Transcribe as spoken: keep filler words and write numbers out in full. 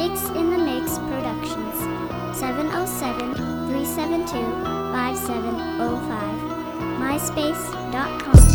Sticks in the Mix Productions. seven oh seven, three seven two, five seven oh five. myspace dot com